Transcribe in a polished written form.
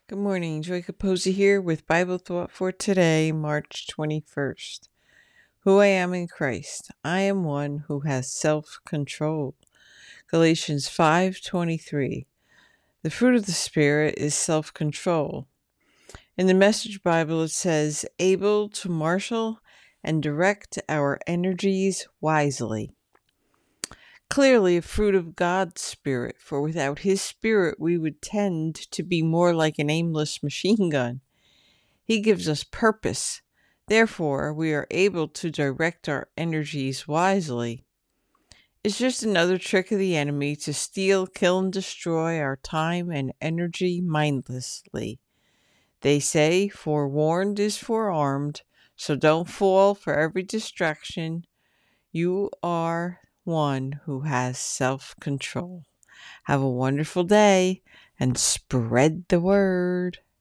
Good morning. Joy Capozzi here with Bible Thought for today, March 21st. Who I am in Christ. I am one who has self-control. Galatians 5:23. The fruit of the Spirit is self-control. In the Message Bible it says, able to marshal and direct our energies wisely. Clearly a fruit of God's Spirit, for without His Spirit we would tend to be more like an aimless machine gun. He gives us purpose. Therefore, we are able to direct our energies wisely. It's just another trick of the enemy to steal, kill, and destroy our time and energy mindlessly. They say, forewarned is forearmed, so don't fall for every distraction. You are one who has self-control. Have a wonderful day and spread the word.